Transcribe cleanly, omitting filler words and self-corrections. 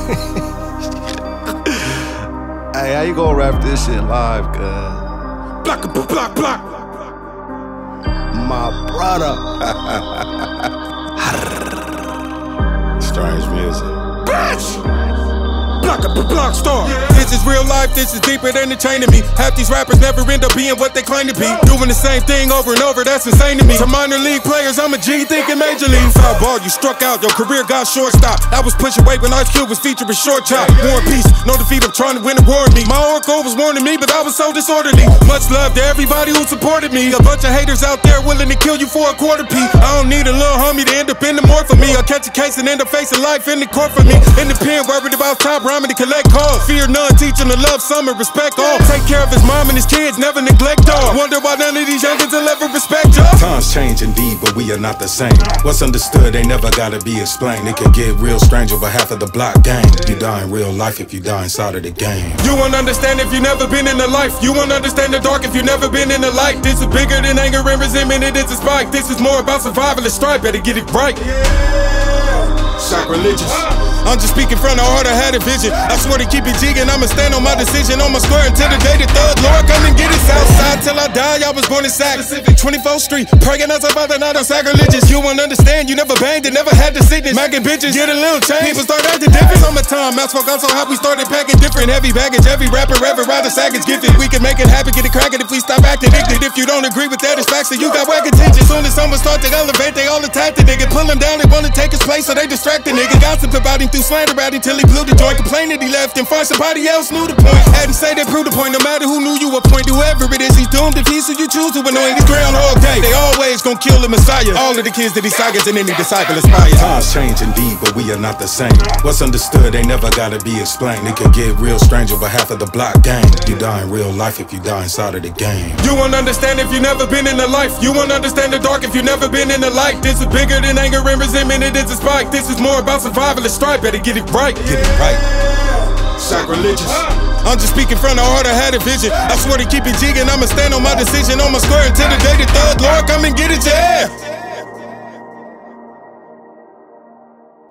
Hey, how you gonna rap this shit live, cuz? Block. My brother. Strange music. Bitch! Block star. This is real life, this is deeper than entertaining me. Half these rappers never end up being what they claim to be. Doing the same thing over and over, that's insane to me. To minor league players, I'm a G thinking major league. Foul ball, you struck out, your career got shortstop. I was pushing weight when Ice Cube was featuring Short Chop. War and Peace, no defeat, I'm trying to win a war with me. My oracle was warning me, but I was so disorderly. Much love to everybody who supported me. A bunch of haters out there willing to kill you for a quarter P. I don't need a little homie to end up in the morph for me. I'll catch a case and end up facing life in the court for me. In the pen, worried about top rhyming to collect calls. Fear none, teaching to love some and respect all. Take care of his mom and his kids, never neglect all. Wonder why none of these youngins will ever respect y'all. Times change indeed, but we are not the same. What's understood ain't never gotta be explained. It can get real strange over half of the block gang. You die in real life if you die inside of the game. You won't understand if you never been in the life. You won't understand the dark if you never been in the light. This is bigger than anger and resentment, it is a spike. This is more about survival and strife, better get it right. Sacrilegious. I'm just speaking from the heart, I had a vision. I swear to keep it jigging, I'ma stand on my decision. On my square until the day the thug Lord come and get it. Southside till I die, I was born in Sac Pacific 24th Street, praying as about the night, I'm sacrilegious. You won't understand, you never banged and never had the sickness. Mackin' bitches, get a little change. People start acting different on my time. Mass folk, I'm so happy we started packing different. Heavy baggage, every rapper ever rather saggage gifted. We can make it happen, get it crackin' if we stop acting addicted. If you don't agree with that, it's facts that you got whack attention. Soon as someone start to elevate, they all attack the nigga. Pull him down, they wanna take his place, so they distract the nigga. Gossip about him through slander about him till he blew the joint. Complain that he left and find somebody else knew the point. Had to say they proved the point, no matter who knew you a point. Whoever it is, he's doomed if he's who you choose to annoy. He's Groundhog Day, they always gon' kill the Messiah. All of the kids that he sagas and any disciple aspire. Times change indeed, but we are not the same. What's understood ain't never gotta be explained. It can get real strange over half of the block gang. You die in real life if you die inside of the game. You won't understand if you never been in the life. You won't understand the dark if you never been in the light. This is bigger than anger and resentment, it is a spike. This is more about survival and strife, better get it right. Get it right. Sacrilegious. I'm just speaking from the heart, I had a vision. I swear to keep it jigging, I'ma stand on my decision. On my square until the day the thug Lord come and get it, yeah.